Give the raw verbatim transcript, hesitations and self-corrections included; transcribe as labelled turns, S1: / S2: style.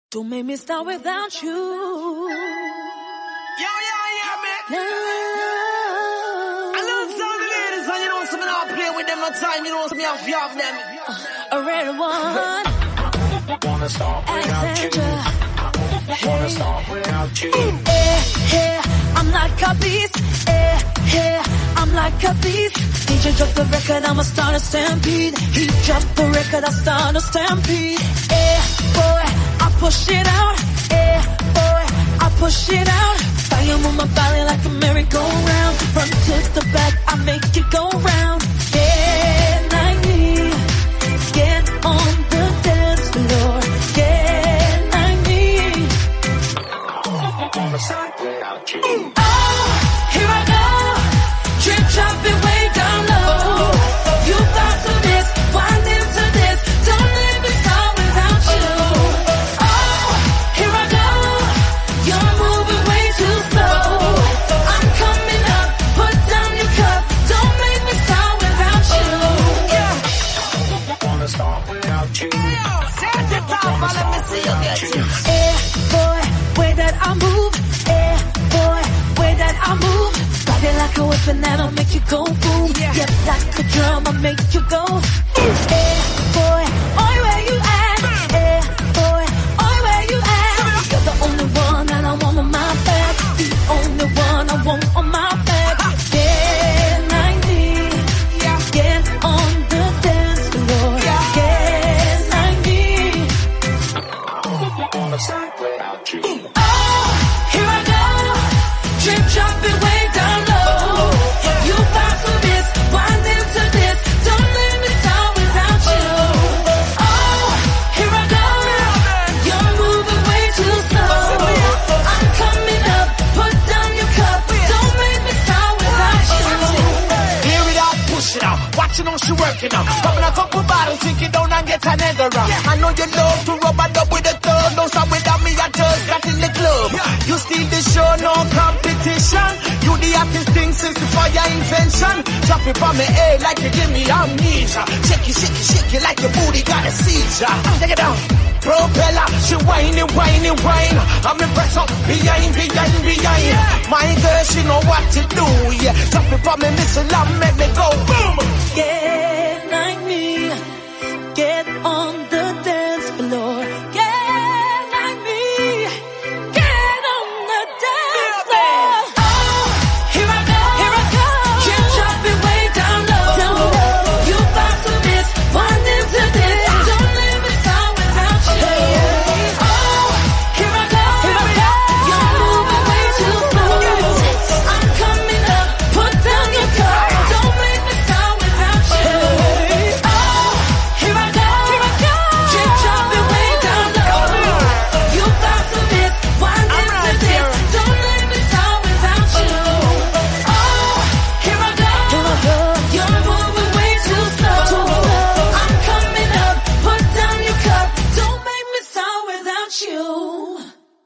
S1: Don't make me start without you.
S2: Yeah, yeah, yeah, man.
S1: La, la, la.
S2: I love some of the ladies, and you know, some of them play with them no time, you know, some of them have them.
S1: A red one.
S3: Wanna start without you. Wanna start without you.
S1: Eh, eh, I'm like a beast. Eh, eh, I'm like a beast. D J drop the record, I'ma start a stampede. He drop the record, I start a stampede. Eh, boy, I push it out. Eh, boy, I push it out. Fire on my body like a merry-go-round. Front to the back, I make it go round. Get like me. Get on the dance floor. Get like me.
S3: Wanna start without you.
S1: Oh, here I go. Drip dropping way down low. You got to miss, wind into this. Don't let me start without you. Oh, here I go. You're moving way too slow. I'm coming up, put down your cup. Don't make me start without you. Yeah.
S3: Wanna start without you.
S2: Set it off, and let me see you get it.
S1: Eh, boy, way that I move. Eh, boy, way that I move. Body like a weapon that'll make you go boom.
S2: Yeah.
S1: Get like a drum, I'll make you go. Eh, boy, oi, where you at? Eh, boy, oi, where you at? You're the only one that I want on my back. The only one I want on my back. Get like me. Get on the dance floor. Get like me.
S3: Wanna start without you.
S1: Oh, here I go. Drip dropping way down low. You bout to miss, wind into this. Don't let me start without you. Oh, here I go. You're moving way too slow. I'm coming up, put down your cup. Don't make me start without you.
S2: Clear it out, push it out. Watching how she working out. Popping a couple bottles, sink it down and get another round. I know you love to rub and up with the thumb. Don't stop without me, I just got in the club. You steal the show, no competition. You the hottest thing since the fire invention. Drop it from me head like you give me amnesia. Shake it, shake it, shake it like your booty got a seizure. Take it down. Propeller, she whining, whining, whine. I'm impressed up behind, behind, behind. My girl, she know what to do, yeah. Drop it from me, missile, and make me go boom.
S1: Get like me. Get on